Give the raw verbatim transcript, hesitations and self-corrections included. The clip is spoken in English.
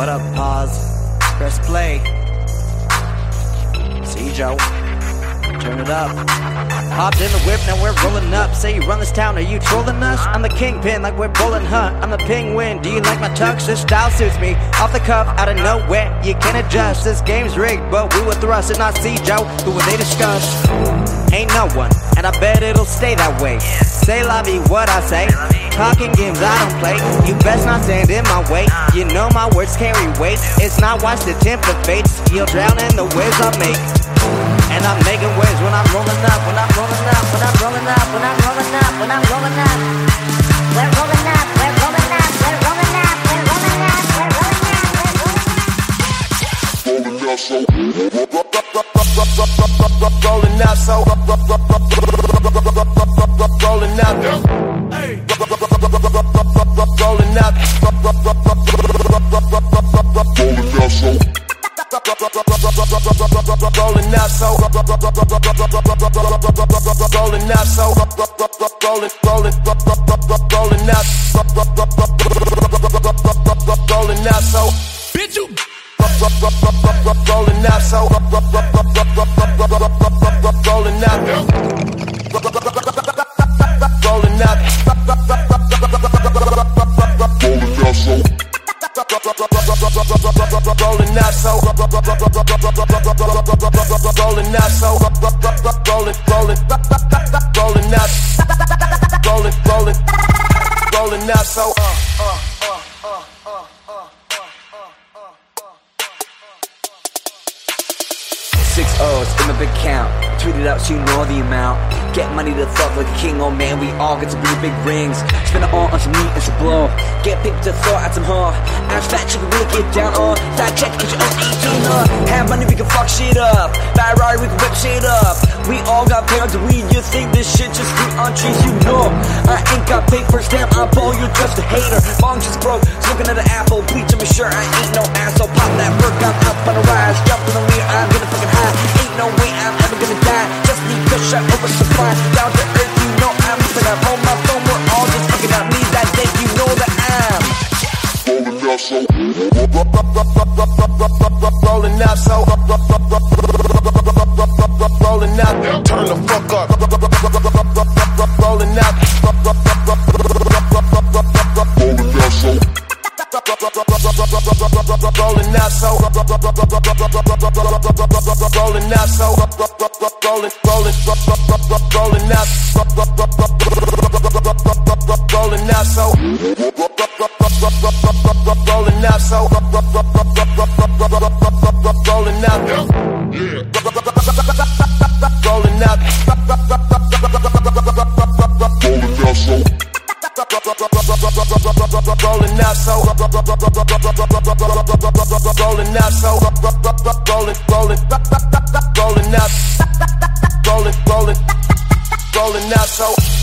What up, pause? Press play. See Joe. Turn it up. Hopped in the whip, now we're rolling up. Say you run this town, are you trolling us? I'm the kingpin, like we're bowling, huh? I'm the penguin, do you like my tux? This style suits me, off the cuff, out of nowhere. You can adjust, this game's rigged, but we were thrust and not see Joe. Who will they discuss? Ain't no one, and I bet it'll stay that way. Say la vie, what I say. Talking games I don't play. You best not stand in my way. You know my words carry weight. It's not watch to tempt the fates. You'll drown in the waves I make. And I'm making waves when I'm rolling up, when I'm rolling up, when I'm rolling up, when I'm rolling up, when I'm rolling up. We're rolling up, we're rolling up, we're rolling up, we're rolling up, we're rolling up, so rolling up, so rolling up, rolling up, rolling up, so. Rolling up, so rolling up, so rolling, rolling, rolling up, rolling up, so bitch you rolling up, so rolling up, rolling up, rolling up, so. Rolling up, so rolling up, so rolling, rolling, rolling up, rolling, rolling, rolling up, so. Six O's in my big count. Tweet it out so you know the amount. Get money to fuck like a king, oh man, we all get some really big rings. Spend it all on some meat and some blow. Get people to throw out some huh. Ask fat chicken, really get down on. Fat check, cause you're eighteen, huh. Have money, we can fuck shit up. Buy a Rari, we can whip shit up. We all got pounds of weed, you think this shit just grew on trees, you know. I ain't got paper stamp, I'm ball, you're just a hater. Mom just broke, looking at an apple. Bleach on my shirt, I ain't no asshole. Pop that work, I'm up on the rise. Jump in the rear, I'm gonna fucking high. Ain't no way I'm ever gonna die. Just need good shot over supply. Down to earth, you know I'm living up on my phone. We're all just looking at me that day. You know that I'm rolling up, so rolling up, so rolling up. Turn the fuck up. Rolling up, rolling up, so. Rolling up, so rolling up, so rolling, rolling, rolling up, rolling up, so rolling up, so rolling up, yeah, rolling up, rolling up, so. Rolling up, so rolling up, so rolling, rolling, rolling up, rolling, rolling, rolling up, so.